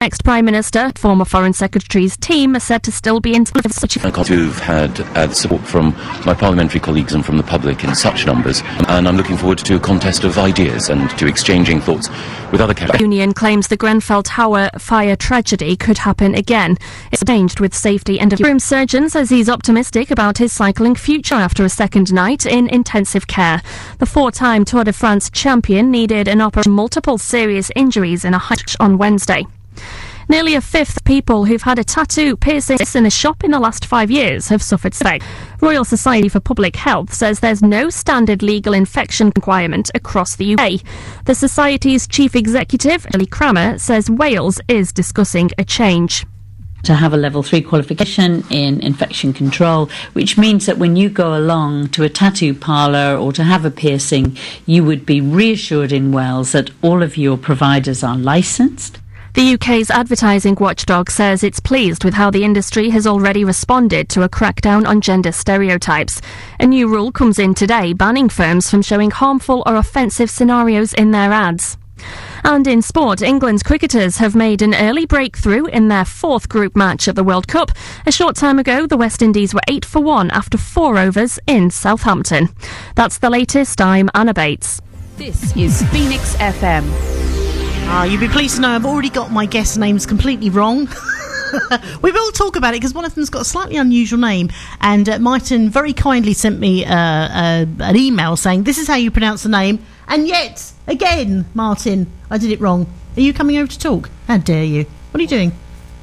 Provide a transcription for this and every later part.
Next Prime Minister, former Foreign Secretary's team are said to still be in such a... Who've had support from my parliamentary colleagues and from the public in such numbers, and I'm looking forward to a contest of ideas and to exchanging thoughts with other candidates. The union claims the Grenfell Tower fire tragedy could happen again. It's changed with safety and a room surgeon says he's optimistic about his cycling future after a second night in intensive care. The four-time Tour de France champion needed an operation, multiple serious injuries in a hike on Wednesday. Nearly a fifth of people who've had a tattoo, piercing in a shop in the last 5 years have suffered today. Royal Society for Public Health says there's no standard legal infection requirement across the UK. The Society's chief executive, Ellie Cramer, says Wales is discussing a change. To have a level 3 qualification in infection control, which means that when you go along to a tattoo parlour or to have a piercing, you would be reassured in Wales that all of your providers are licensed. The UK's advertising watchdog says it's pleased with how the industry has already responded to a crackdown on gender stereotypes. A new rule comes in today banning firms from showing harmful or offensive scenarios in their ads. And in sport, England's cricketers have made an early breakthrough in their fourth group match of the World Cup. A short time ago, the West Indies were 8-1 after 4 overs in Southampton. That's the latest. I'm Anna Bates. This is Phoenix FM. You'll be pleased to know I've already got my guest names completely wrong. We will talk about it because one of them's got a slightly unusual name, and Martin very kindly sent me an email saying this is how you pronounce the name, and yet again, Martin, I did it wrong. Are you coming over to talk? How dare you? What are you doing?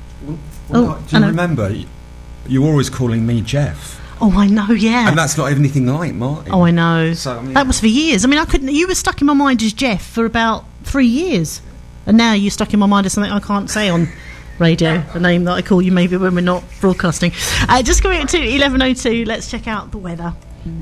Do you remember? You're always calling me Jeff. Oh, I know, yeah. And that's not anything like Martin. Oh, I know. So, that was for years. I mean, I couldn't. You were stuck in my mind as Jeff for about 3 years. And now you're stuck in my mind as something I can't say on radio, the name that I call you maybe when we're not broadcasting. Just going to 11:02, let's check out the weather.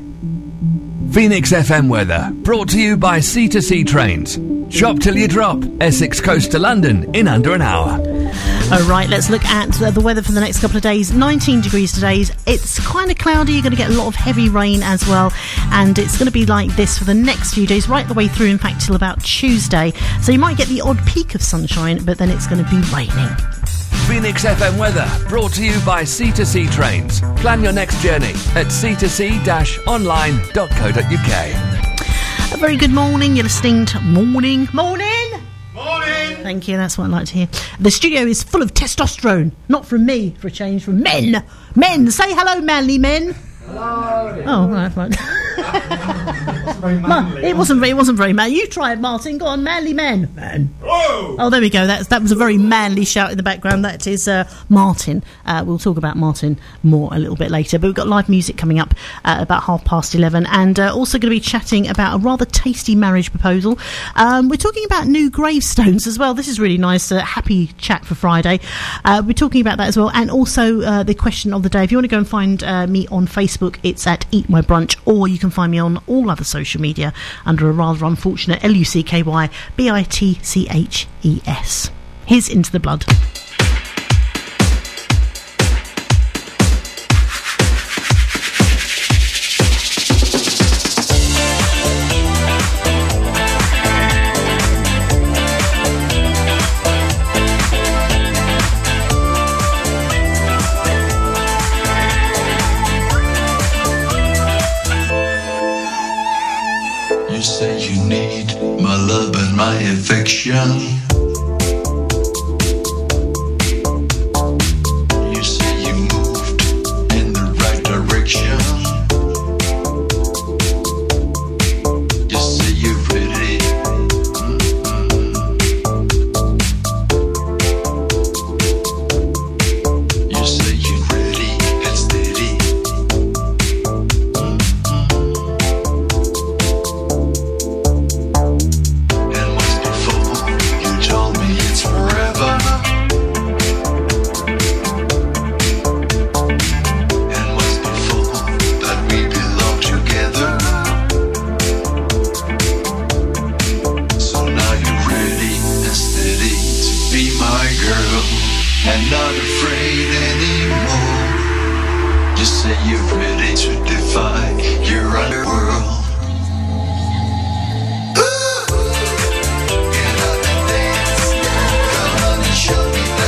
Phoenix FM weather, brought to you by C2C Trains. Shop till you drop. Essex Coast to London in under an hour. All right, let's look at the weather for the next couple of days. 19 degrees today. It's kind of cloudy. You're going to get a lot of heavy rain as well. And it's going to be like this for the next few days, right the way through, in fact, till about Tuesday. So you might get the odd peak of sunshine, but then it's going to be raining. Phoenix FM weather, brought to you by C2C Trains. Plan your next journey at c2c-online.co.uk. A very good morning. You're listening to Morning. Thank you, that's what I like to hear. The studio is full of testosterone. Not from me, for a change, from men. Men, say hello, manly men. Hello. Oh, right. Very manly. It wasn't very manly. You try it, Martin. Go on, manly men. Man. Whoa! Oh, there we go. That was a very manly shout in the background. That is Martin. We'll talk about Martin more a little bit later. But we've got live music coming up about 11:30, and also going to be chatting about a rather tasty marriage proposal. We're talking about new gravestones as well. This is really nice. Happy chat for Friday. We're talking about that as well, and also the question of the day. If you want to go and find me on Facebook, it's at Eat My Brunch, or you can find me on all other social media under a rather unfortunate LUCKYBITCHES. Here's Into the Blood. You say you need my love and my affection. You say you moved in the right direction. You say you're ready. You say you're ready and steady. And not afraid anymore. You say you're ready to defy your underworld. Get up and dance. Come on and show me that.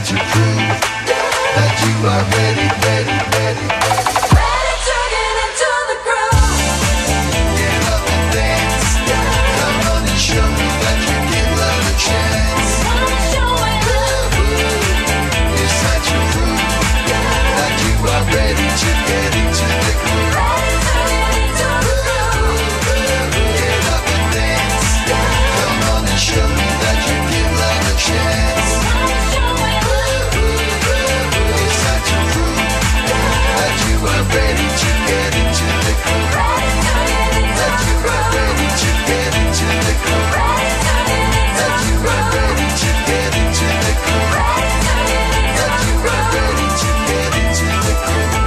to prove that you are ready, ready, ready, ready. Ready to get into the groove. Get up and dance. Come on and show me that you give love a chance. It's time to prove that you are ready to get into the groove. Get up and dance. Come on and show me that you give love a chance. It's time to prove that you are ready to get into the groove. That you are ready to get into the groove. That you are ready to get into the groove. That you are ready to get into the groove.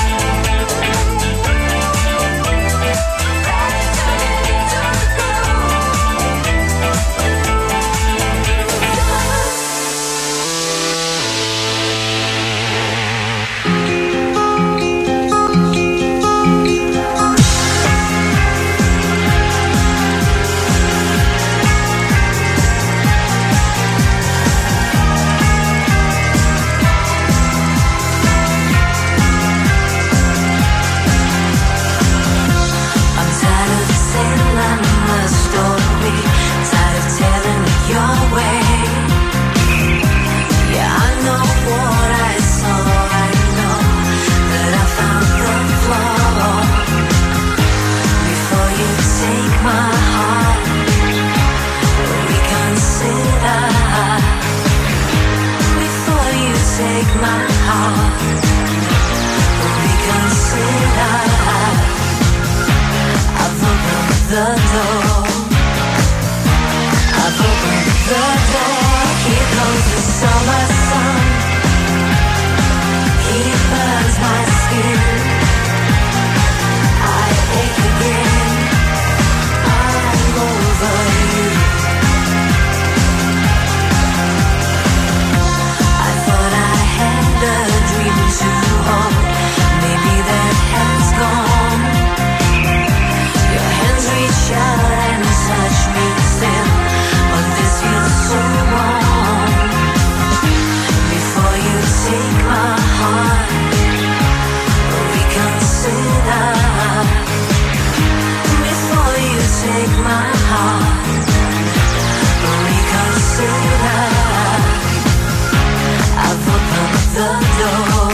I'm tired of telling my story, tired of telling it your way. Yeah, I know what I saw, I know that I found the flaw. Before you take my heart, reconsider. Before you take my heart, reconsider. I've opened the door. I've opened the door. Here comes the summer sun. He burns my skin. I ache again. I'm over you. I thought I had a dream to hold. Maybe that has gone. Your hands reach out and touch me still, but this feels so wrong. Before you take my heart, reconsider. Before you take my heart, reconsider. I've opened the door.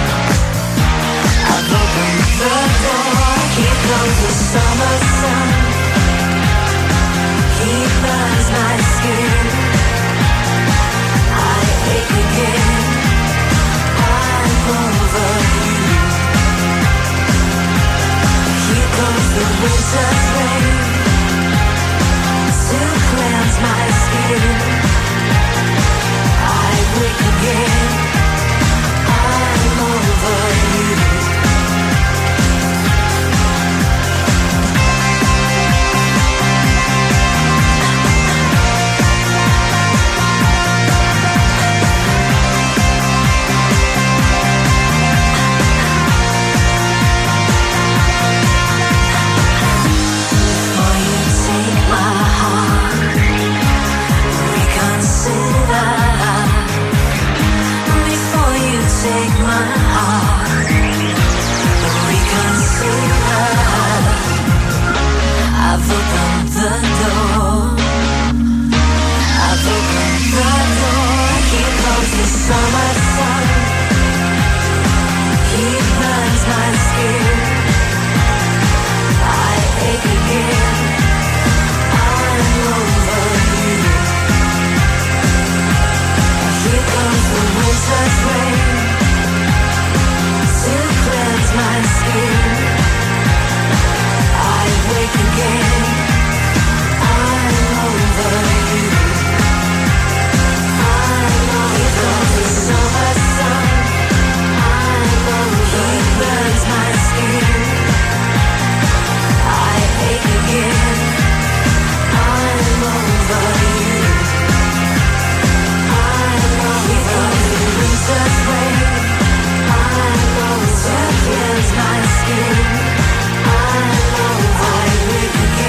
I've opened the door. Here comes the summer sun. He burns my skin. I ache again. I'm over you. Here comes the winter's rain to cleanse my skin. I wake again. I'm over you. Before you take my heart, reconsider. Before you take my heart, reconsider. I've opened the door. I've opened the door. Here comes the summer sun. He burns my skin. I ache again. I'm over you. Here comes the winter's rain to cleanse my skin. I wake again. I'm over you. Here comes the summer sun. I'm over you. He burns my skin. I ache again. I'm over you. Here comes the winter's rain. I'm over. To cleanse my skin. I wake again.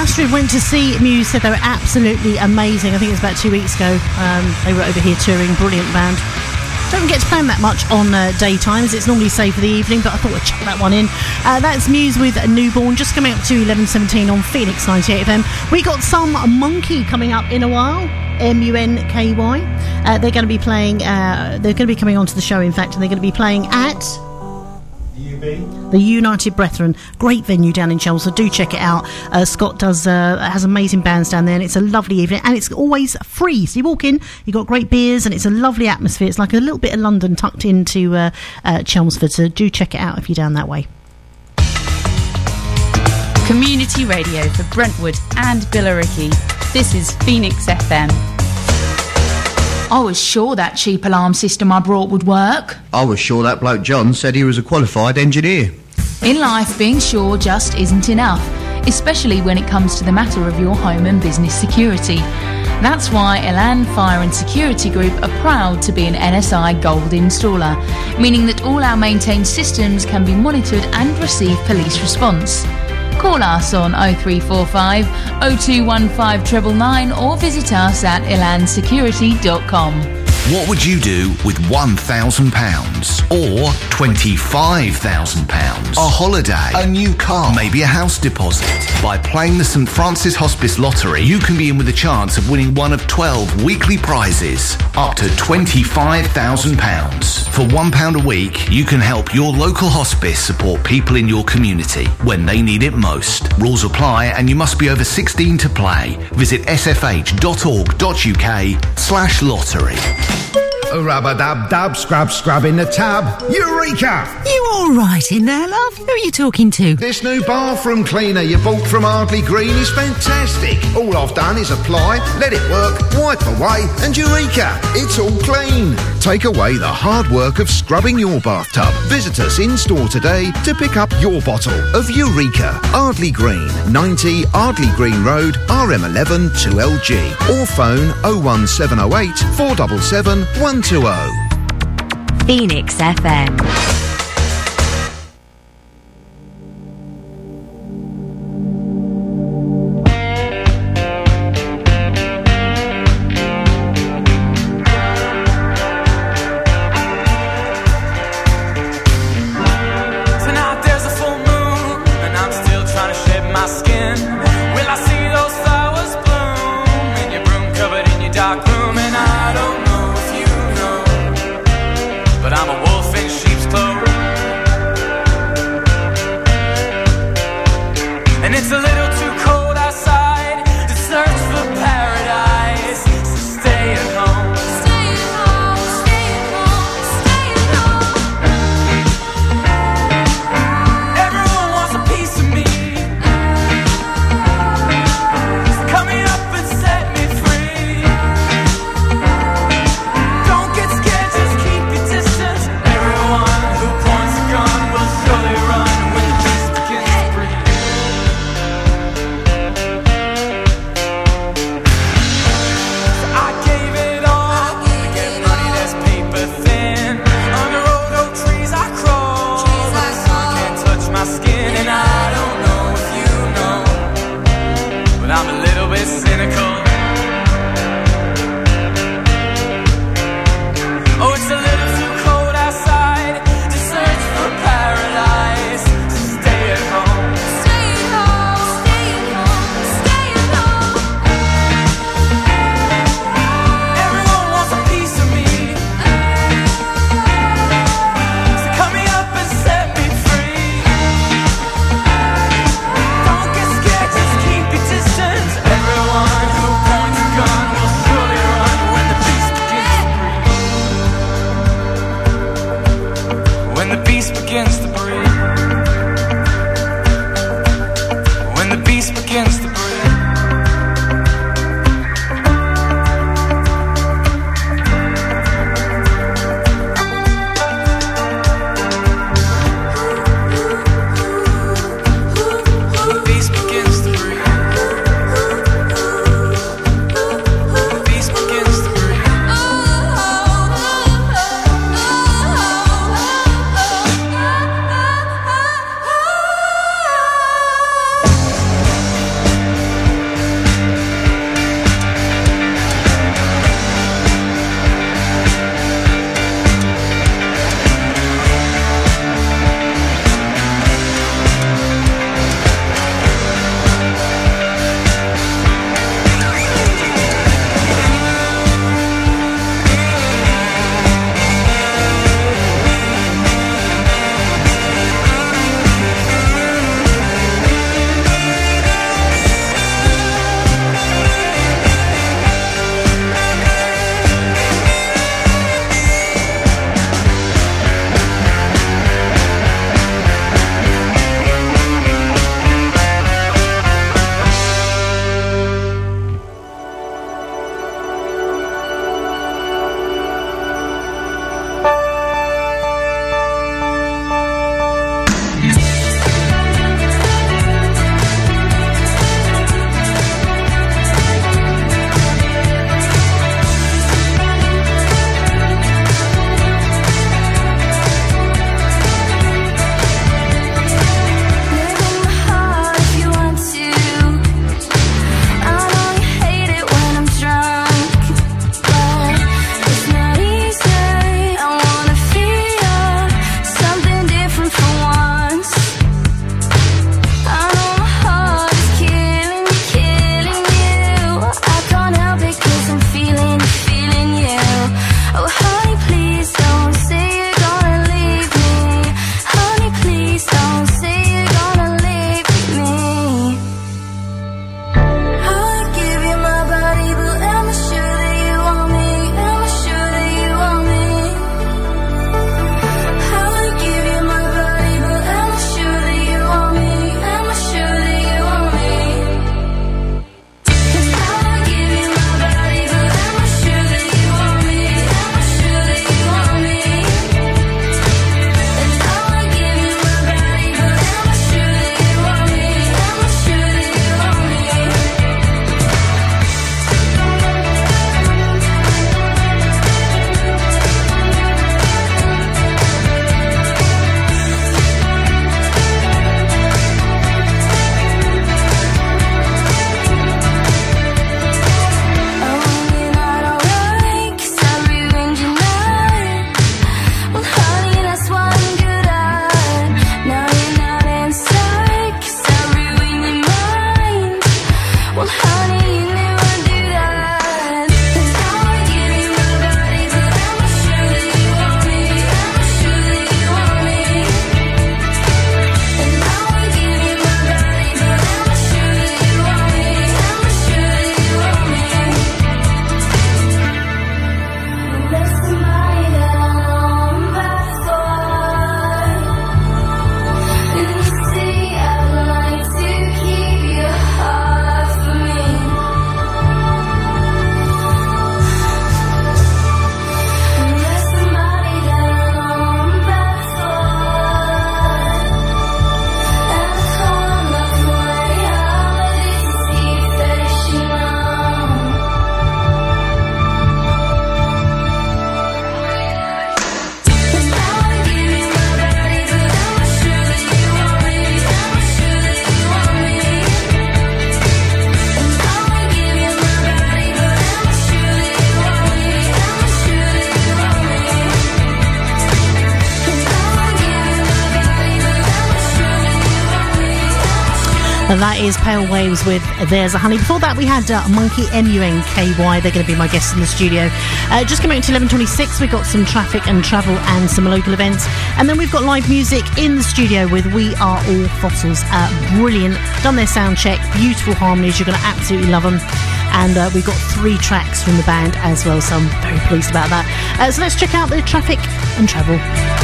Astrid went to see Muse, said they were absolutely amazing. I think it was about 2 weeks ago. They were over here touring, brilliant band. Don't get to play them that much on daytimes. It's normally saved for the evening, but I thought I'd chuck that one in. That's Muse with Newborn, just coming up to 11:17 on Phoenix 98 FM. We got some Monkey coming up in a while. M-U-N-K-Y. They're going to be playing. They're going to be coming onto the show, in fact, and they're going to be playing at the United Brethren, great venue down in Chelmsford. Do check it out. Scott has amazing bands down there, and it's a lovely evening, and it's always free. So you walk in, you've got great beers, and it's a lovely atmosphere. It's like a little bit of London tucked into Chelmsford. So do check it out if you're down that way. Community radio for Brentwood and Billericay. This is Phoenix FM. I was sure that cheap alarm system I brought would work. I was sure that bloke John said he was a qualified engineer. In life, being sure just isn't enough, especially when it comes to the matter of your home and business security. That's why Elan Fire and Security Group are proud to be an NSI Gold installer, meaning that all our maintained systems can be monitored and receive police response. Call us on 0345 0215 999 or visit us at elansecurity.com. What would you do with £1,000 or £25,000? A holiday, a new car, maybe a house deposit. By playing the St Francis Hospice Lottery, you can be in with a chance of winning one of 12 weekly prizes, up to £25,000. For £1 a week, you can help your local hospice support people in your community when they need it most. Rules apply, and you must be over 16 to play. Visit sfh.org.uk/lottery. Rub-a-dub-dub, scrub in the tub. Eureka! You all right in there, love? Who are you talking to? This new bathroom cleaner you bought from Ardley Green is fantastic. All I've done is apply, let it work, wipe away, and Eureka! It's all clean. Take away the hard work of scrubbing your bathtub. Visit us in store today to pick up your bottle of Eureka. Ardley Green, 90 Ardley Green Road, RM11 2LG. Or phone 01708 477 120. Phoenix FM. And that is Pale Waves with There's a Honey. Before that, we had Monkey MUNKY. They're going to be my guests in the studio. Just coming up to 11:26, we've got some traffic and travel and some local events. And then we've got live music in the studio with We Are All Fossils. Brilliant. Done their sound check. Beautiful harmonies. You're going to absolutely love them. And we've got 3 tracks from the band as well, so I'm very pleased about that. So let's check out the traffic and travel.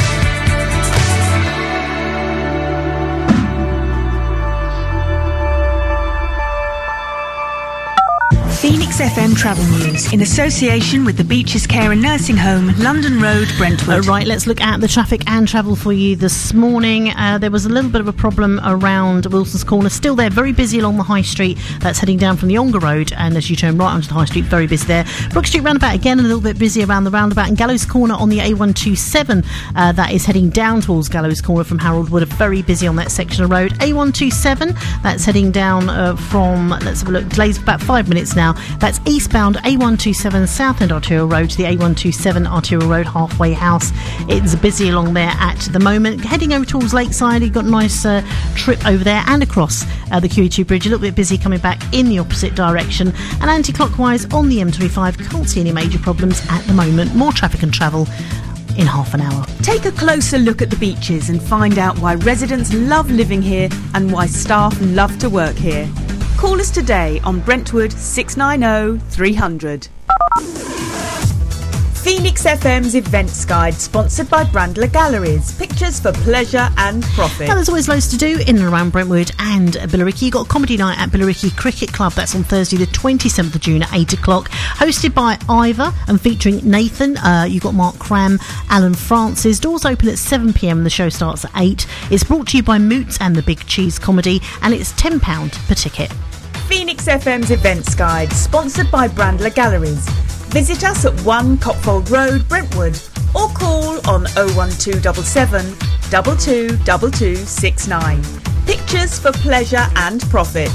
Phoenix FM Travel News in association with the Beaches Care and Nursing Home, London Road, Brentwood. Right, let's look at the traffic and travel for you this morning. There was a little bit of a problem around Wilson's Corner. Still there, very busy along the High Street. That's heading down from the Ongar Road, and as you turn right onto the High Street, very busy there. Brook Street roundabout, again, a little bit busy around the roundabout. And Gallows Corner on the A127, that is heading down towards Gallows Corner from Harold Wood. Very busy on that section of road. A127, that's heading down from, let's have a look, delays for about 5 minutes now. That's eastbound A127 Southend Arterial Road to the A127 Arterial Road halfway house. It's busy along there at the moment. Heading over towards Lakeside, you've got a nice trip over there and across the QE2 bridge. A little bit busy coming back in the opposite direction. And anti-clockwise on the M25, can't see any major problems at the moment. More traffic and travel in half an hour. Take a closer look at the beaches and find out why residents love living here and why staff love to work here. Call us today on Brentwood 690 300. Phoenix FM's Events Guide, sponsored by Brandler Galleries. Pictures for pleasure and profit. Now, there's always loads to do in and around Brentwood and Billericay. You've got a comedy night at Billericay Cricket Club. That's on Thursday the 27th of June at 8 o'clock. Hosted by Ivor and featuring Nathan. You've got Mark Cram, Alan Francis. Doors open at 7 p.m. and the show starts at 8. It's brought to you by Moots and the Big Cheese Comedy, and it's £10 per ticket. Phoenix FM's Events Guide, sponsored by Brandler Galleries. Visit us at 1 Copfold Road, Brentwood, or call on 01277 222269. Pictures for pleasure and profit.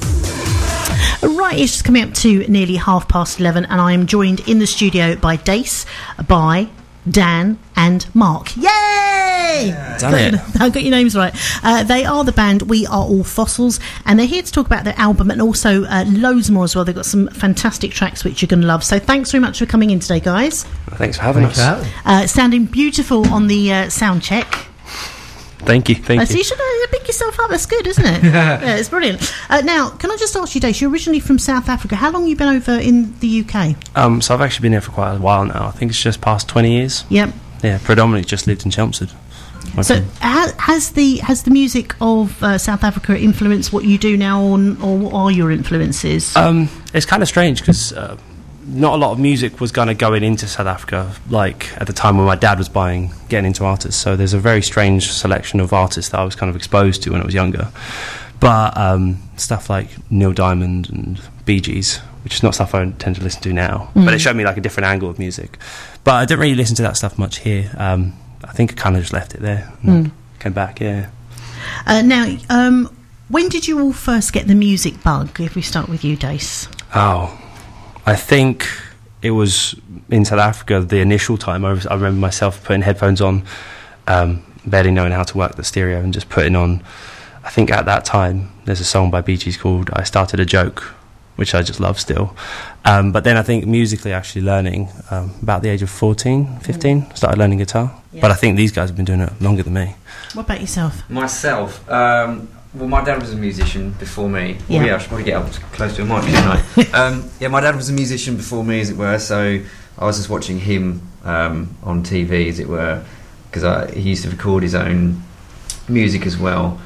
Right, it's just coming up to nearly 11:30, and I am joined in the studio by Dace, by Dan and Mark. Yay! Done it. I got your names right. They are the band We Are All Fossils, and they're here to talk about their album and also loads more as well. They've got some fantastic tracks which you're going to love. So thanks very much for coming in today, guys. Thanks for having us. Sounding beautiful on the sound check. Thank you. So you should pick yourself up. That's good, isn't it? Yeah, it's brilliant. Now, can I just ask you, Dace, you're originally from South Africa. How long have you been over in the UK? So I've actually been here for quite a while now. I think it's just past 20 years. Yep. Yeah, predominantly just lived in Chelmsford. So has the music of South Africa influenced what you do now, or what are your influences? It's kind of strange because not a lot of music was kind of going into South Africa, like at the time when my dad was getting into artists. So there's a very strange selection of artists that I was kind of exposed to when I was younger. But stuff like Neil Diamond and Bee Gees, which is not stuff I tend to listen to now, but it showed me like a different angle of music. But I didn't really listen to that stuff much here. I think I kind of just left it there and came back, yeah. Now, when did you all first get the music bug, if we start with you, Dace? Oh, I think it was in South Africa, the initial time. I remember myself putting headphones on, barely knowing how to work the stereo, and just putting on, I think at that time, there's a song by Bee Gees called I Started a Joke, which I just love still. But then I think musically actually learning, about the age of 14, 15, started learning guitar. Yeah. But I think these guys have been doing it longer than me. What about yourself? Myself? Well, my dad was a musician before me. Yeah. I should probably get up close to a mic, shouldn't I? Yeah, my dad was a musician before me, as it were, so I was just watching him on TV, as it were, because he used to record his own music as well.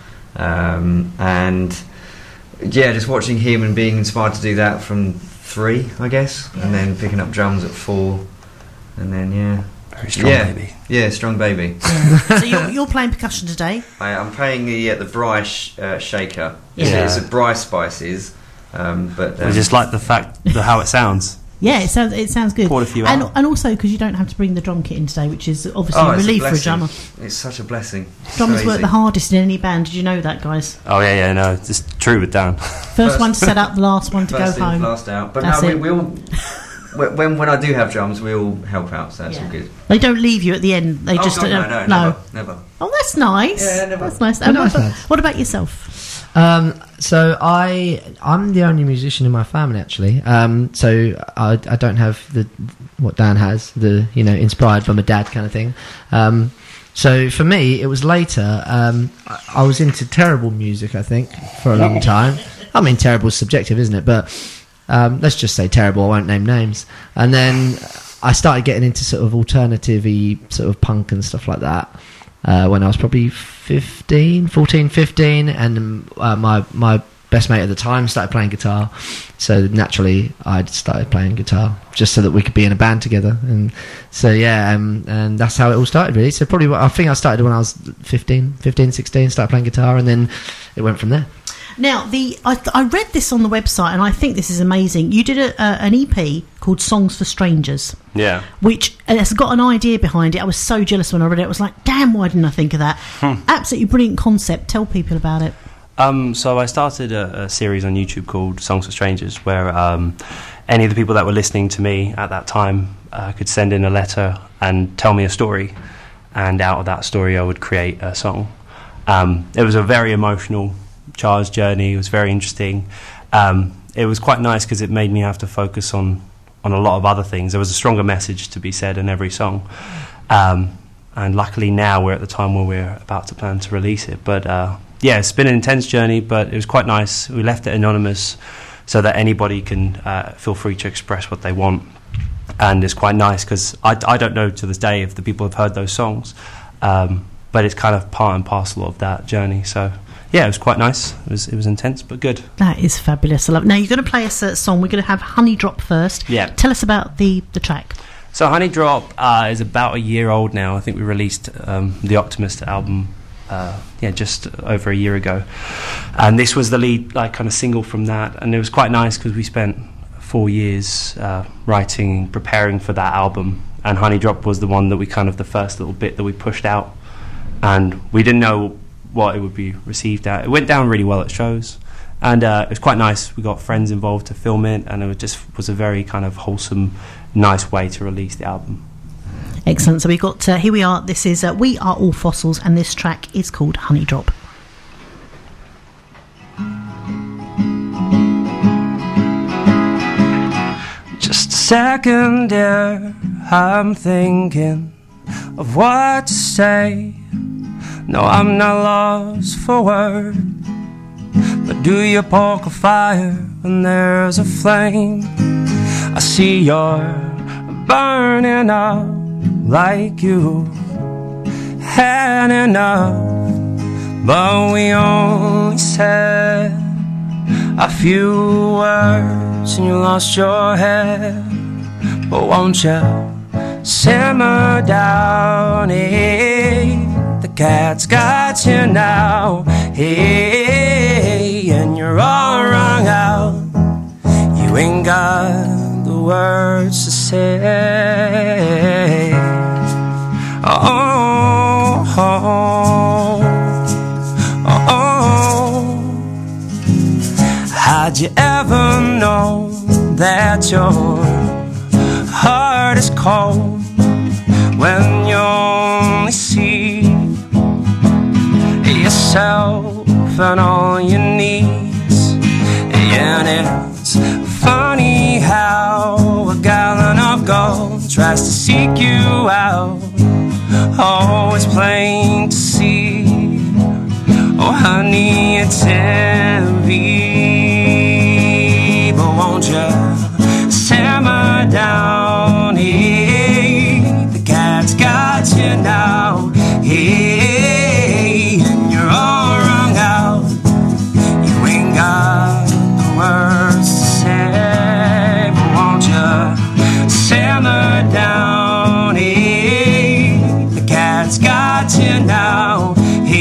And yeah, just watching him and being inspired to do that from 3, I guess, and then picking up drums at 4, and then very strong baby. Yeah, strong baby. So you're playing percussion today? I'm playing the Bryce shaker. Yeah. It's a Bryce Spices, but I just like the fact how it sounds. Yeah, it sounds good. Poured a few and out. and also because you don't have to bring the drum kit in today, which is obviously a relief for a drummer. It's such a blessing. Drummers work the hardest in any band. Did you know that, guys? Oh yeah, no, it's true with Dan. First one to set up, the last one to go home. Last out. But That's no, we all. When I do have drums, we all help out, so that's all good. They don't leave you at the end. They just no, never. Oh, that's nice. Yeah, never. That's nice. Nice. What about yourself? So I'm the only musician in my family, actually. So I don't have what Dan has, inspired by my dad kind of thing. So for me, it was later. I was into terrible music, I think, for a long time. I mean, terrible is subjective, isn't it? But let's just say terrible. I won't name names. And then I started getting into sort of alternative-y sort of punk and stuff like that when I was probably 14, 15, and my best mate at the time started playing guitar, so naturally I started playing guitar just so that we could be in a band together. And so and that's how it all started, really. So probably I think I started when I was 15, 16, started playing guitar, and then it went from there. Now, I read this on the website, and I think this is amazing. You did an EP called Songs for Strangers. Yeah. Which has got an idea behind it. I was so jealous when I read it. I was like, damn, why didn't I think of that? Absolutely brilliant concept. Tell people about it. So I started a series on YouTube called Songs for Strangers, where any of the people that were listening to me at that time could send in a letter and tell me a story, and out of that story I would create a song. It was a very emotional, charged journey. It was very interesting. It was quite nice because it made me have to focus on a lot of other things. There was a stronger message to be said in every song. And luckily now we're at the time where we're about to plan to release it. But yeah, it's been an intense journey, but it was quite nice. We left it anonymous so that anybody can feel free to express what they want. And it's quite nice because I don't know to this day if the people have heard those songs, but it's kind of part and parcel of that journey. So yeah, it was quite nice. It was intense, but good. That is fabulous. I love it. Now, you're going to play us a song. We're going to have Honey Drop first. Yeah. Tell us about the track. So Honey Drop is about a year old now. I think we released the Optimist album just over a year ago. And this was the lead kind of single from that. And it was quite nice because we spent 4 years writing, preparing for that album. And Honey Drop was the one that we the first little bit that we pushed out. And we didn't know what it would be received at. It went down really well at shows, and it was quite nice. We got friends involved to film it, and it was a very kind of wholesome, nice way to release the album. Excellent. So we got here we are. This is We Are All Fossils, and this track is called Honey Drop. Just a second, dear, I'm thinking of what to say. No, I'm not lost for words, but do you poke a fire when there's a flame? I see you're burning up like you had enough, but we only said a few words and you lost your head. But won't you simmer down, hey? The cat's got you now, hey, and you're all wrung out. You ain't got the words to say. Oh, oh, oh, oh. How'd you ever know that your heart is cold when you only see yourself and all your needs? And it's funny how a gallon of gold tries to seek you out. Oh, it's plain to see. Oh, honey, it's envy. But won't you simmer down? Hey, the cat's got you now. Hey, down, hey, the cat's got you now,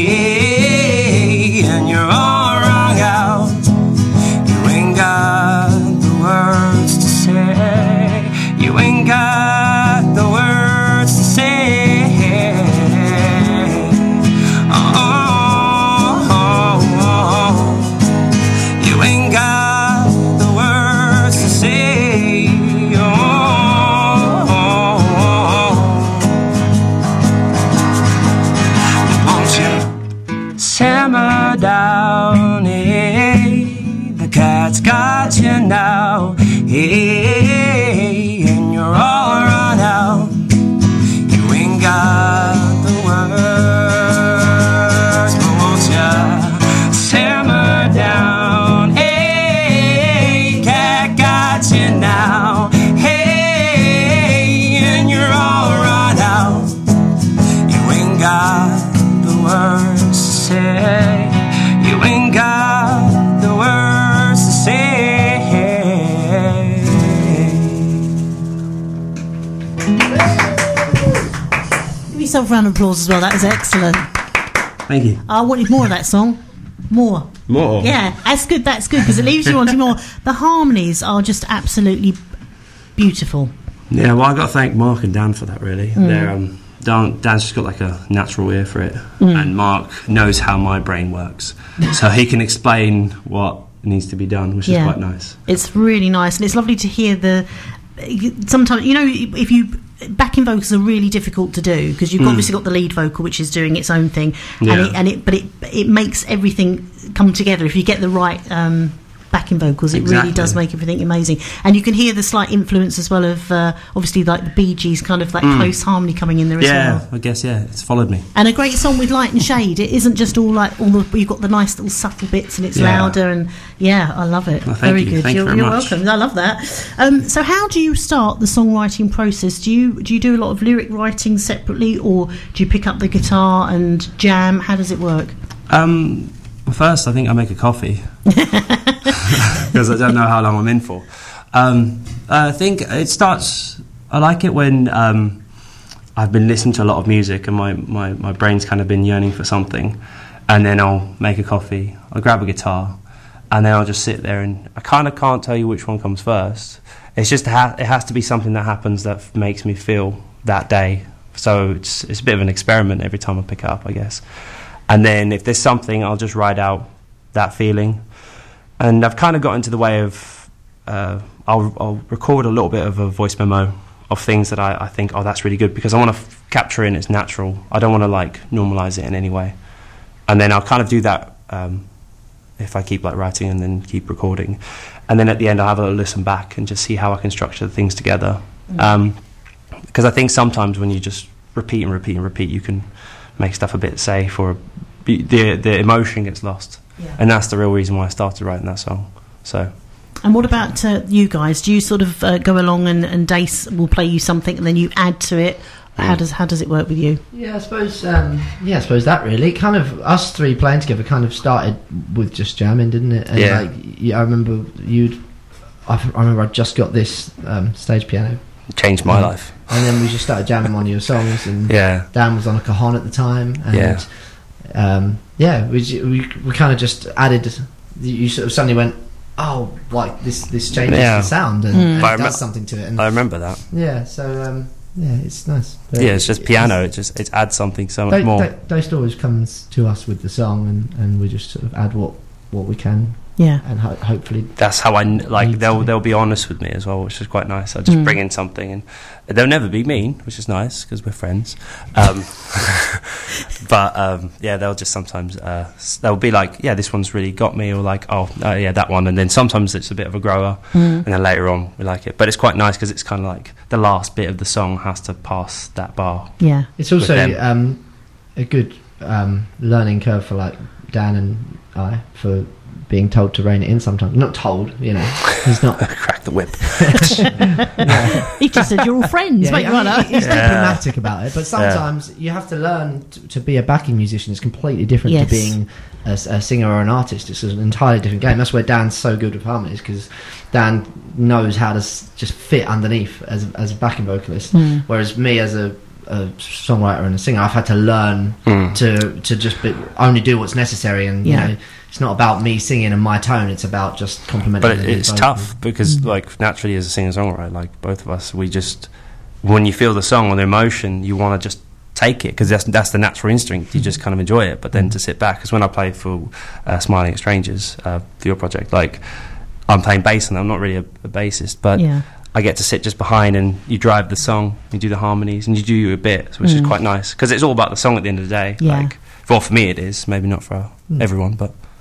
hey, and you're all wrung out. You ain't got the words to say. You ain't got the words to say. Oh, oh, oh. You ain't got the words to say. Simmer down, hey, cat's got you now. Hey, and you're all run out. You ain't got the words, but won't ya simmer down? Hey, cat got you now. Hey, and you're all run out. You ain't got the words to say. You ain't got the words to say. Give yourself a round of applause as well. That was excellent. Thank you. I wanted more of that song. More. Yeah, that's good, because it leaves you wanting more. The harmonies are just absolutely beautiful. Yeah, well, I've got to thank Mark and Dan for that, really. Dan's just got like a natural ear for it, and Mark knows how my brain works, so he can explain what needs to be done, which is quite nice. It's really nice, and it's lovely to hear sometimes, if you backing vocals are really difficult to do, because you've obviously got the lead vocal, which is doing its own thing, but it makes everything come together if you get the right backing vocals. It really does make everything amazing, and you can hear the slight influence as well of obviously like the Bee Gees, kind of that close harmony coming in there as well. I guess it's followed me. And a great song with light and shade. It isn't just all like you've got the nice little subtle bits, and it's louder, and I love it. Well, very good. Thank you very much. Welcome. I love that. So how do you start the songwriting process? Do you do a lot of lyric writing separately, or do you pick up the guitar and jam? How does it work? First, I think I make a coffee because I don't know how long I'm in for. I think it starts. I like it when I've been listening to a lot of music and my brain's kind of been yearning for something, and then I'll make a coffee. I'll grab a guitar, and then I'll just sit there, and I kind of can't tell you which one comes first. It's just it has to be something that happens that makes me feel that day. So it's a bit of an experiment every time I pick it up, I guess. And then if there's something, I'll just write out that feeling. And I've kind of got into the way of, I'll record a little bit of a voice memo of things that I think, that's really good, because I want to capture it in its natural. I don't want to normalise it in any way. And then I'll kind of do that if I keep writing and then keep recording. And then at the end, I'll have a listen back and just see how I can structure the things together. Because I think sometimes when you just repeat and repeat and repeat, you can make stuff a bit safe, or the emotion gets lost, and that's the real reason why I started writing that song. So, and what about you guys? Do you sort of go along and Dace will play you something and then you add to it? How does it work with you? Yeah, I suppose that really kind of us three playing together kind of started with just jamming, didn't it? And I remember I remember I just got this stage piano. It changed my life. And then we just started jamming on your songs, and Dan was on a cajon at the time, and we kind of just added. You sort of suddenly went, this changes the sound and does something to it. And I remember that. Yeah, so it's nice. But it's just piano. It adds something so much more. Dace always comes to us with the song, and we just sort of add what we can. Yeah, and hopefully that's how I they'll be honest with me as well, which is quite nice. I just bring in something, and they'll never be mean, which is nice because we're friends. But they'll just sometimes they'll be like, this one's really got me, or that one, and then sometimes it's a bit of a grower, and then later on we like it. But it's quite nice because it's kind of like the last bit of the song has to pass that bar. Yeah, it's also a good learning curve for Dan and I for being told to rein it in sometimes. Not told, he's not crack the whip. He just said you're all friends. He's diplomatic about it, but sometimes you have to learn to be a backing musician. It's completely different to being a singer or an artist. It's an entirely different game. That's where Dan's so good with harmonies, because Dan knows how to just fit underneath as a backing vocalist, whereas me as a songwriter and a singer, I've had to learn to just only do what's necessary, and it's not about me singing and my tone, it's about just complimenting. But it's tough because naturally as a singer-songwriter, both of us, we just, when you feel the song or the emotion, you want to just take it, because that's the natural instinct. You just kind of enjoy it. But then to sit back, because when I play for Smiling at Strangers, for your project, I'm playing bass and I'm not really a bassist, but I get to sit just behind, and you drive the song, you do the harmonies, and you do your bit, which is quite nice, because it's all about the song at the end of the day. For me it is, maybe not for everyone, but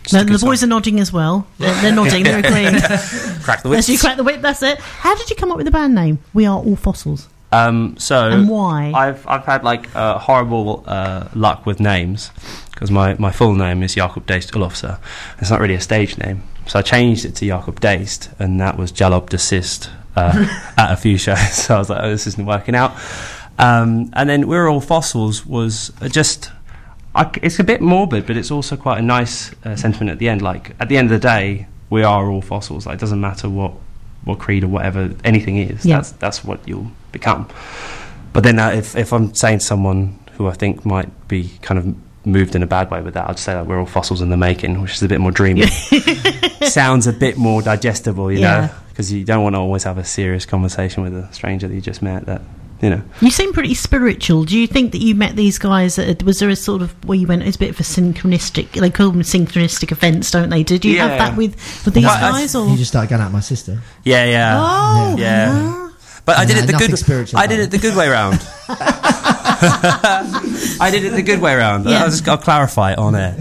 Which No, is a good the boys are nodding as well. They're nodding. They're agreeing. Crack the whip. Yes, you crack the whip. That's it. How did you come up with the band name? We Are All Fossils. So And why? I've had like horrible luck with names because my full name is Jakob Deist Olofsson. It's not really a stage name, so I changed it to Jakob Deist, and that was Jalop Desist at a few shows. So I was like, oh, this isn't working out. And then We're All Fossils was just. It's a bit morbid, but it's also quite a nice sentiment at the end. Like at the end of the day, we are all fossils. Like it doesn't matter what creed or whatever anything is. Yeah. That's what you'll become. But then if I'm saying to someone who I think might be kind of moved in a bad way with that, I'd say that we're all fossils in the making, which is a bit more dreamy. Sounds a bit more digestible, you know, because you don't want to always have a serious conversation with a stranger that you just met. That. You know, you seem pretty spiritual. Do you think that you met these guys? Was there a sort of where you went? It's a bit of a synchronistic. They call them synchronistic events, don't they? Did you have that with these guys? Or you just started going out with my sister? Yeah. Oh, yeah. But I did it the good. I did it the good way round. I did it the good way round. Yeah. I'll clarify it on air.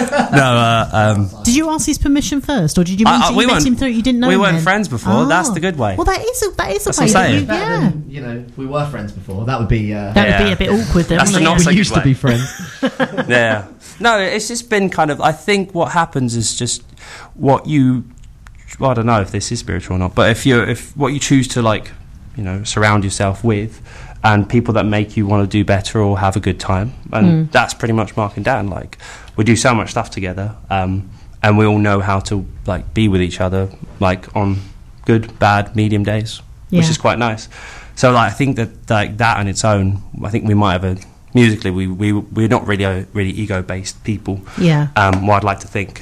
No. Did you ask his permission first, or did you we met him through? You didn't know. We him weren't then? friends before. That's the good way. Well, that is a That's way. what I'm saying. Yeah. You know, if we were friends before, that would be That would be a bit awkward. Then, That's the wouldn't not it? we used to be friends. Yeah. No, it's just been kind of. I think what happens is just what you. Well, I don't know if this is spiritual or not, but if what you choose to like, you know, surround yourself with, and people that make you want to do better or have a good time, and that's pretty much Mark and Dan. Like, we do so much stuff together, and we all know how to like be with each other, like on good, bad, medium days, which is quite nice. So, like, I think that like that on its own, I think we might have a musically we're not really ego based people. Yeah. What I'd like to think,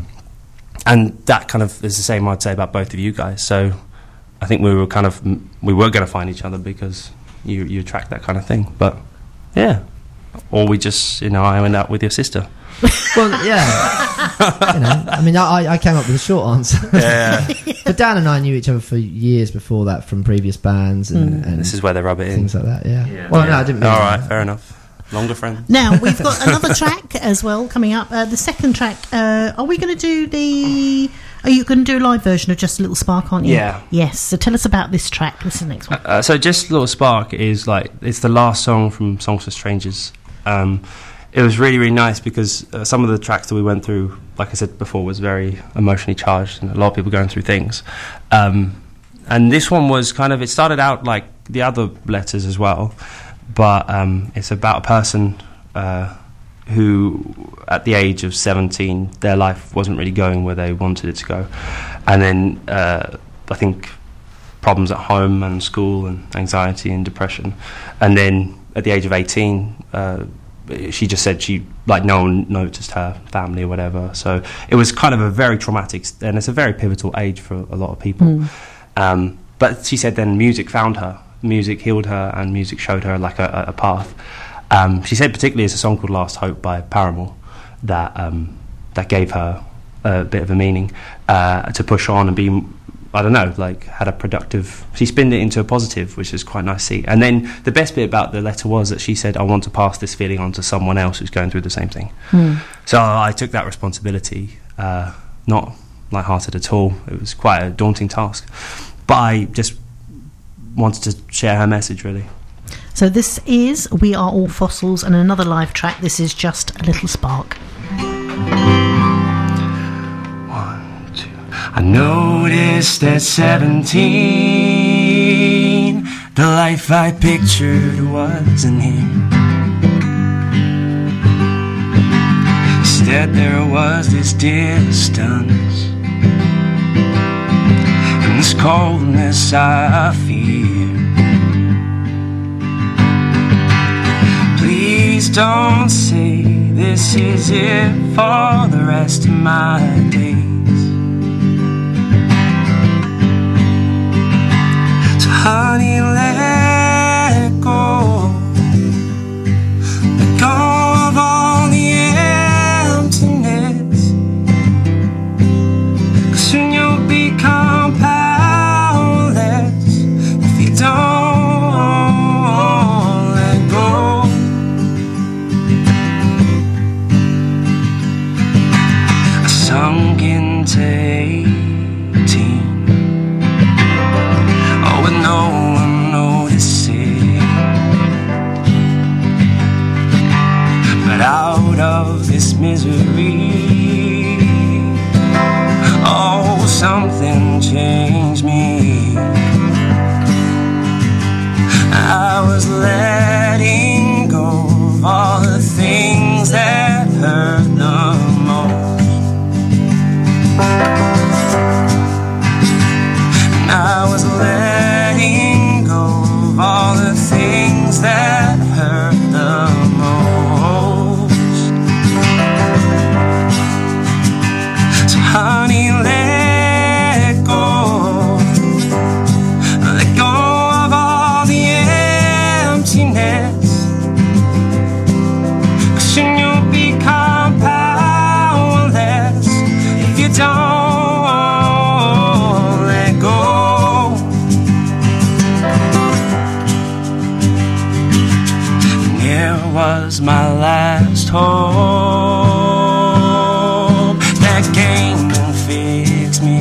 and that kind of is the same I'd say about both of you guys. So, I think we were going to find each other because you attract that kind of thing. But yeah, or we just I went out with your sister. Well, yeah. I mean, I came up with a short answer. Yeah. But Dan and I knew each other for years before that from previous bands, and this is where they rub it in. Things like that. Yeah. Well, no, I didn't mean all that. right, fair enough. Longer friend. Now we've got another track as well coming up. The second track. Are we going to do Are you going to do a live version of Just a Little Spark? Aren't you? Yeah. Yes. So tell us about this track. This is the next one. So Just a Little Spark is like it's the last song from Songs for Strangers. It was really, really nice because some of the tracks that we went through, like I said before, was very emotionally charged and a lot of people going through things. And this one was kind of, it started out like the other letters as well, but it's about a person who, at the age of 17, their life wasn't really going where they wanted it to go. And then I think problems at home and school and anxiety and depression. And then at the age of 18, she just said no one noticed her family or whatever. So it was kind of a very traumatic, and it's a very pivotal age for a lot of people. But she said then music found her, music healed her, and music showed her like a path. She said particularly it's a song called Last Hope by Paramore that gave her a bit of a meaning to push on and be, I don't know, like had a productive, she spinned it into a positive, which is quite nice to see. And then the best bit about the letter was that she said, I want to pass this feeling on to someone else who's going through the same thing. So I took that responsibility, not light-hearted at all. It was quite a daunting task, but I just wanted to share her message, really. So this is We Are All Fossils, and another live track. This is Just a Little Spark. I noticed at 17 the life I pictured wasn't here. Instead there was this distance and this coldness I fear. Please don't say this is it for the rest of my days. Honey, let go. Let go of all the emptiness, 'cause soon you'll become powerless if you don't let go. I sung to 18. Oh, with no one noticing. But out of this misery, oh, something changed me. I was letting go of all the things that hurt the most. And I was letting go of all the things that hurt the most. So honey, let go. Let go of all the emptiness. 'Cause soon you'll become powerless if you don't let go. And it was my last hope that came and fixed me.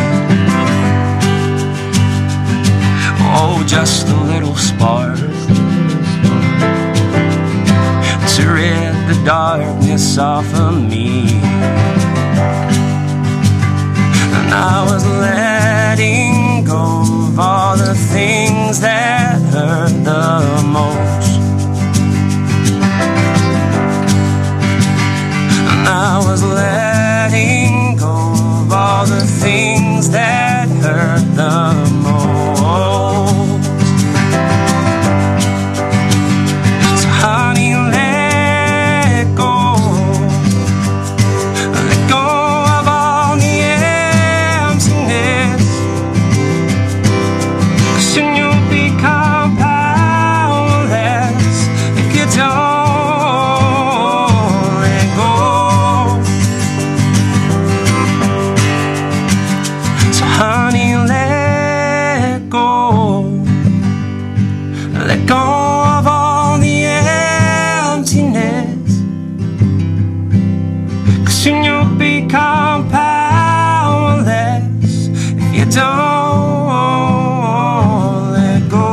Oh, just a little spark to rid the darkness off of me. And I was letting go of all the things that hurt the most. And I was letting go of all the things that hurt the most. So honey, let go. Let go of all the emptiness. 'Cause soon you'll become powerless if you don't let go. So honey, let go. Let go of all the emptiness. 'Cause soon you'll become powerless if you don't let go.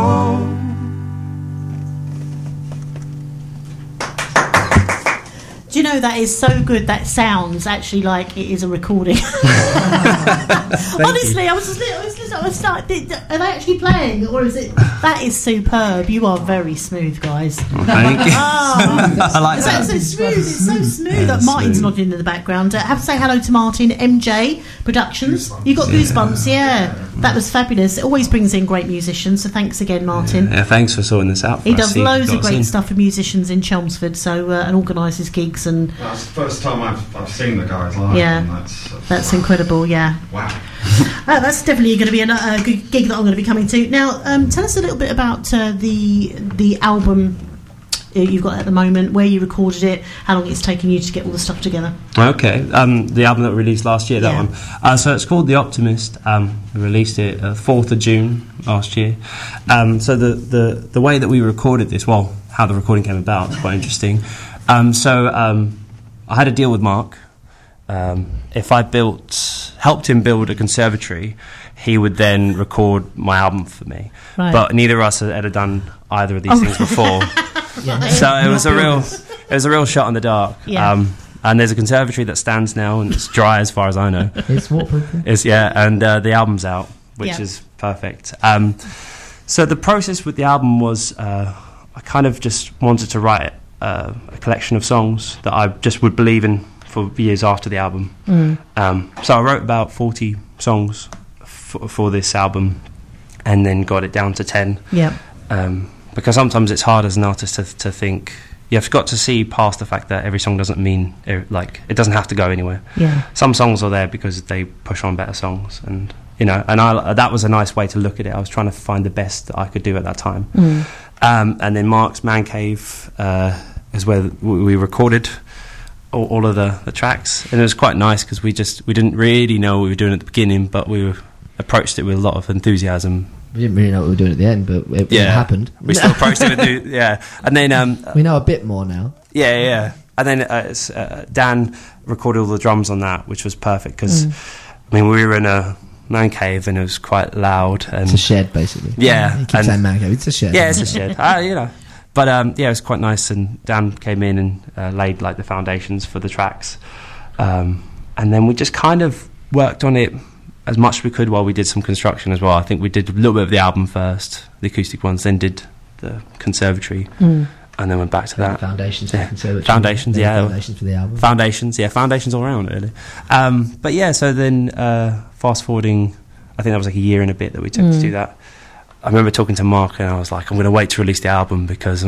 Do you know that is so good? That sounds actually like it is a recording. Honestly, I was like, are they actually playing, or is it? That is superb. You are very smooth, guys. Thank you. I like It's that. so smooth. It's so smooth that Martin's nodding in the background. I have to say hello to Martin, MJ Productions. You got goosebumps, yeah. That was fabulous. It always brings in great musicians. So thanks again, Martin. Yeah, thanks for sorting this out. He for us. does He loads got of us great in. stuff for musicians in Chelmsford, so and organises gigs and That's the first time I've seen the guys live. Yeah. and that's incredible. Yeah. Wow. That's definitely going to be a good gig that I'm going to be coming to. Now, tell us a little bit about the album you've got at the moment, where you recorded it, how long it's taken you to get all the stuff together. Okay, the album that we released last year, that Yeah. one. So it's called The Optimist. We released it 4th of June last year. So the way that we recorded this, well, how the recording came about is quite interesting. I had a deal with Mark. If I helped him build a conservatory, he would then record my album for me. Right. But neither of us had ever done either of these things before. So it was a real shot in the dark. Yeah. And there's a conservatory that stands now and it's dry as far as I know. It's waterproof. And the album's out, which Yeah. is perfect. So the process with the album was I kind of just wanted to write a collection of songs that I just would believe in for years after the album. So I wrote about 40 songs for this album and then got it down to 10. Yeah. Because sometimes it's hard as an artist to think. You've got to see past the fact that every song doesn't mean it doesn't have to go anywhere. Yeah. Some songs are there because they push on better songs, and that was a nice way to look at it. I was trying to find the best that I could do at that time. And then Mark's Man Cave is where we recorded all of the tracks, and it was quite nice because we didn't really know what we were doing at the beginning, but we approached it with a lot of enthusiasm. We didn't really know what we were doing at the end, but it happened. We still approached it with and then we know a bit more now. Yeah. And then Dan recorded all the drums on that, which was perfect because I mean, we were in a man cave and it was quite loud. And it's a shed, basically. Yeah. You keep saying man cave. It's a shed. Yeah, it's a shed. You know. But yeah, it was quite nice. And Dan came in and laid like the foundations for the tracks. And then we just kind of worked on it as much as we could while we did some construction as well. I think we did a little bit of the album first, the acoustic ones, then did the conservatory. And then went back to that. Foundations for the conservatory. Foundations, yeah. Foundations for the album. Foundations all around, really. But yeah, so then fast forwarding, I think that was like a year and a bit that we took to do that. I remember talking to Mark and I was like, I'm going to wait to release the album because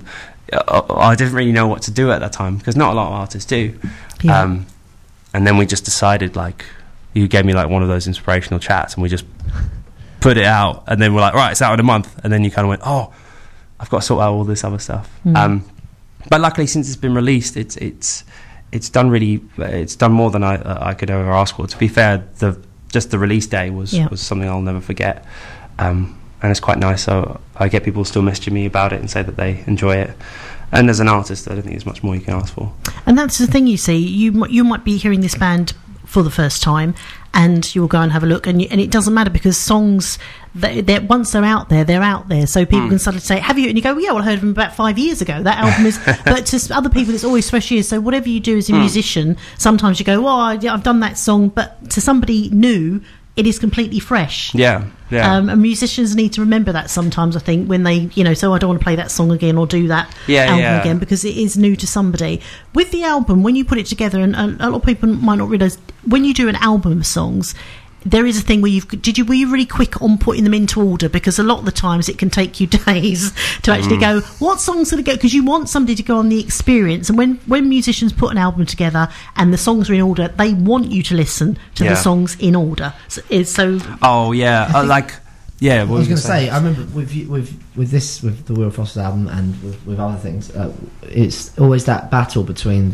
I didn't really know what to do at that time because not a lot of artists do. Yeah. And then we just decided, like, you gave me like one of those inspirational chats and we just put it out and then we're like, right, it's out in a month. And then you kind of went, oh, I've got to sort out all this other stuff. But luckily, since it's been released, it's done really. It's done more than I could ever ask for. To be fair, just the release day was something I'll never forget, and it's quite nice. So I get people still messaging me about it and say that they enjoy it. And as an artist, I don't think there's much more you can ask for. And that's the thing, you see, you might be hearing this band for the first time and you'll go and have a look and it doesn't matter because songs they're once they're out there so people can suddenly say, have you? And you go, yeah, well, I heard them about 5 years ago, that album is but to other people it's always fresh years. So whatever you do as a musician, sometimes you go, well, I've done that song, but to somebody new it is completely fresh. And musicians need to remember that sometimes, I think, when they, so I don't want to play that song again or do that album again because it is new to somebody. With the album, when you put it together, and a lot of people might not realise, when you do an album of songs, there is a thing where were you really quick on putting them into order? Because a lot of the times it can take you days to actually go, what song's going to go? Because you want somebody to go on the experience. And when musicians put an album together and the songs are in order, they want you to listen to the songs in order. Oh, yeah. I was going to say, I remember with the Will Foster's album and with other things, it's always that battle between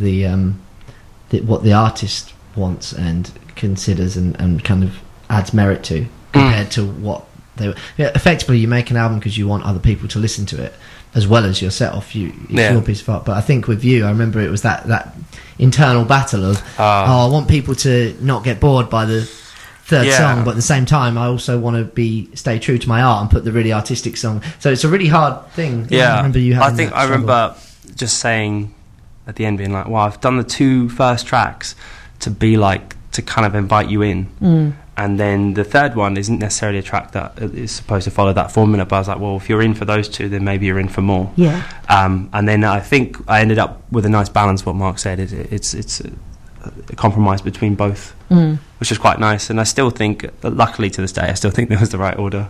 what the artist wants and considers and kind of adds merit to compared to what they effectively you make an album because you want other people to listen to it as well as yourself. It's your piece of art. But I think with you, I remember it was that internal battle of I want people to not get bored by the third song, but at the same time I also want to stay true to my art and put the really artistic song. So it's a really hard thing. I remember you having I remember just saying at the end, being like, wow, I've done the 2 first tracks to kind of invite you in, and then the third one isn't necessarily a track that is supposed to follow that formula, but I was like, well, if you're in for those 2, then maybe you're in for more. And then I think I ended up with a nice balance. What Mark said, it's a compromise between both, which is quite nice, and I still think, luckily to this day, I still think that was the right order.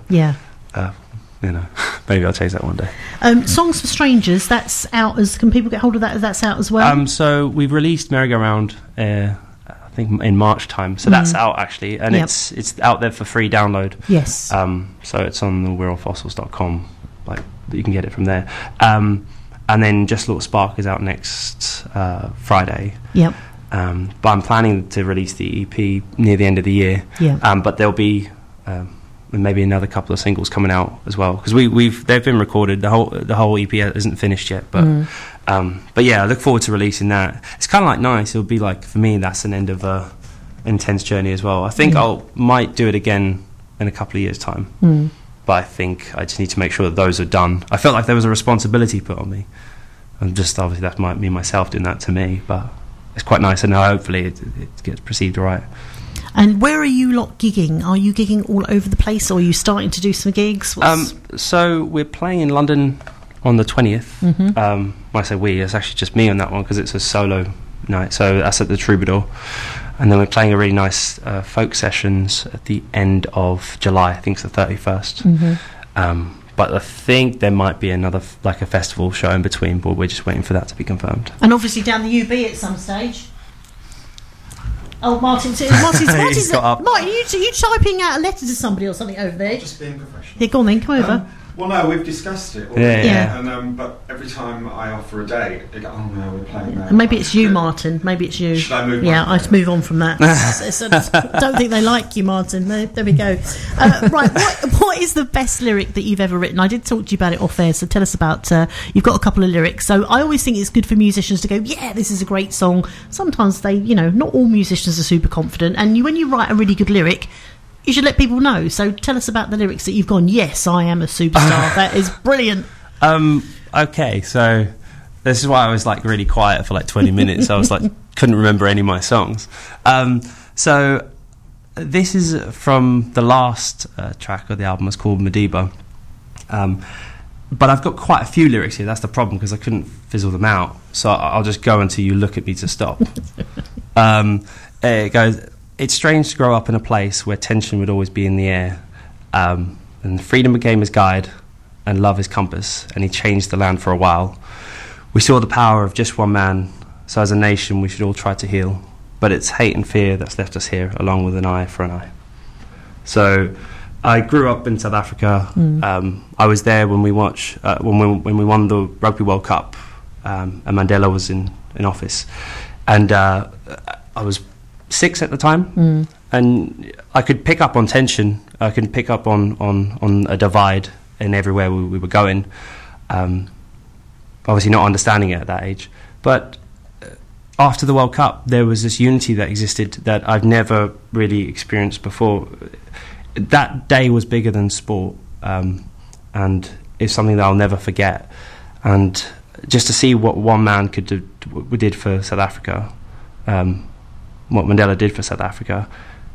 Maybe I'll change that one day. Songs for Strangers, that's out can people get hold of that? That's out as well? So we've released Merry Go Round I think in March time, so that's out actually, and it's out there for free download. So it's on the we'reallfossils.com, like you can get it from there. And then Just a Little Spark is out next Friday. But I'm planning to release the EP near the end of the year. But there'll be maybe another couple of singles coming out as well, because they've been recorded. The whole EP isn't finished yet, but yeah, I look forward to releasing that. It's kind of like nice. It'll be like, for me, that's an end of a intense journey as well. I think might do it again in a couple of years' time, but I think I just need to make sure that those are done. I felt like there was a responsibility put on me, and just obviously that might be myself doing that to me, but it's quite nice, and hopefully it gets perceived right. And where are you lot gigging? Are you gigging all over the place, or are you starting to do some gigs? So we're playing in London on the 20th. When I say we, it's actually just me on that one because it's a solo night. So that's at the Troubadour. And then we're playing a really nice folk sessions at the end of July. I think it's the 31st. But I think there might be another, like a festival show in between, but we're just waiting for that to be confirmed. And obviously down the UB at some stage. Oh, Martin's Martin, are you typing out a letter to somebody or something over there? Just being professional. Yeah, go on then, come over. Well, no, we've discussed it. Yeah. And, but every time I offer a date, they go, "Oh no, we're playing that." And maybe it's you, Martin. Maybe it's you. Should I move? Yeah, I move on from that. Don't think they like you, Martin. There we go. Right, what is the best lyric that you've ever written? I did talk to you about it off air, so tell us about. You've got a couple of lyrics. So I always think it's good for musicians to go, "Yeah, this is a great song." Sometimes they, not all musicians are super confident, and when you write a really good lyric, you should let people know. So tell us about the lyrics that you've gone, "Yes, I am a superstar." That is brilliant. Okay, so this is why I was like really quiet for like 20 minutes. I was like, couldn't remember any of my songs. So this is from the last track of the album. It's called Madiba. But I've got quite a few lyrics here. That's the problem, because I couldn't fizzle them out. So I'll just go until you look at me to stop. It goes, "It's strange to grow up in a place where tension would always be in the air. And freedom became his guide and love his compass, and he changed the land for a while. We saw the power of just one man, so as a nation we should all try to heal. But it's hate and fear that's left us here, along with an eye for an eye." So I grew up in South Africa. I was there when we watched when we won the Rugby World Cup, and Mandela was in office, and I was 6 at the time, and I could pick up on tension. I could pick up on a divide in everywhere we were going. Obviously, not understanding it at that age, but after the World Cup, there was this unity that existed that I've never really experienced before. That day was bigger than sport, and it's something that I'll never forget. And just to see what one man did for South Africa, what Mandela did for South Africa,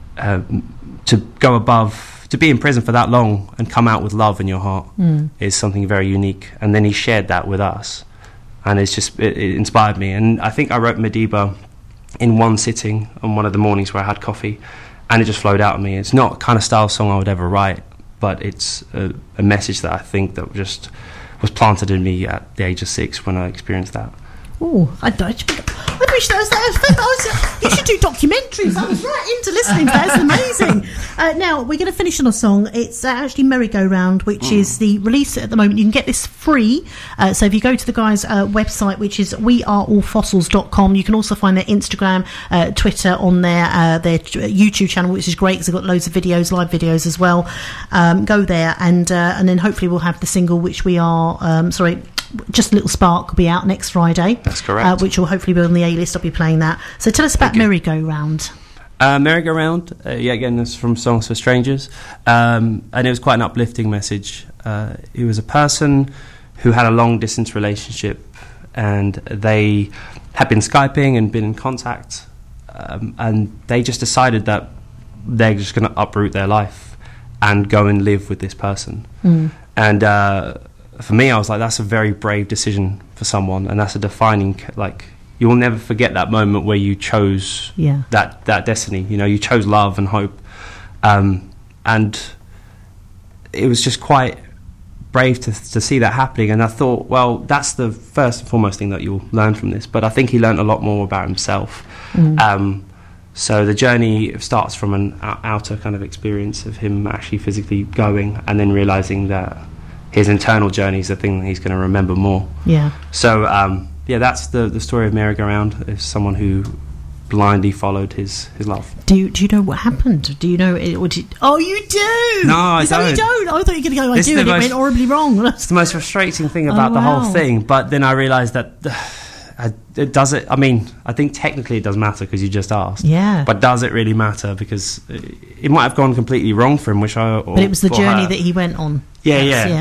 to go above, to be in prison for that long and come out with love in your heart is something very unique. And then he shared that with us, and it inspired me. And I think I wrote Madiba in one sitting on one of the mornings where I had coffee, and it just flowed out of me. It's not a kind of style song I would ever write, but it's a message that I think that just was planted in me at the age of 6 when I experienced that. Oh, I wish that was you should do documentaries. I was right into listening to that. It's amazing. Now, we're going to finish on a song. It's actually Merry-Go-Round, which is the release at the moment. You can get this free. So if you go to the guys' website, which is weareallfossils.com, you can also find their Instagram, Twitter on their YouTube channel, which is great because they've got loads of videos, live videos as well. Go there, and then hopefully we'll have the single, which we are, Just a Little Spark, will be out next Friday. That's correct. Which will hopefully be on the A-list. I'll be playing that. So tell us about Merry-Go-Round. Merry-Go-Round, again, this is from Songs for Strangers, and it was quite an uplifting message. It was a person who had a long-distance relationship, and they had been Skyping and been in contact, and they just decided that they're just going to uproot their life and go and live with this person. And for me, I was like, that's a very brave decision for someone, and that's a defining, you will never forget that moment where you chose that destiny. You chose love and hope, and it was just quite brave to see that happening. And I thought, well, that's the first and foremost thing that you'll learn from this. But I think he learned a lot more about himself. So the journey starts from an outer kind of experience of him actually physically going, and then realising that his internal journey is the thing that he's going to remember more. So that's the story of Merry-Go-Round. Is someone who blindly followed his love. Do you know what happened? Do you know it? Oh, you do. No, I don't. You don't. I thought you were going to go. I do, and it went horribly wrong. It's the most frustrating thing about the whole thing. But then I realised that it does it. I mean, I think technically it does matter because you just asked. Yeah. But does it really matter? Because it might have gone completely wrong for him, but it was the journey that he went on. Yeah.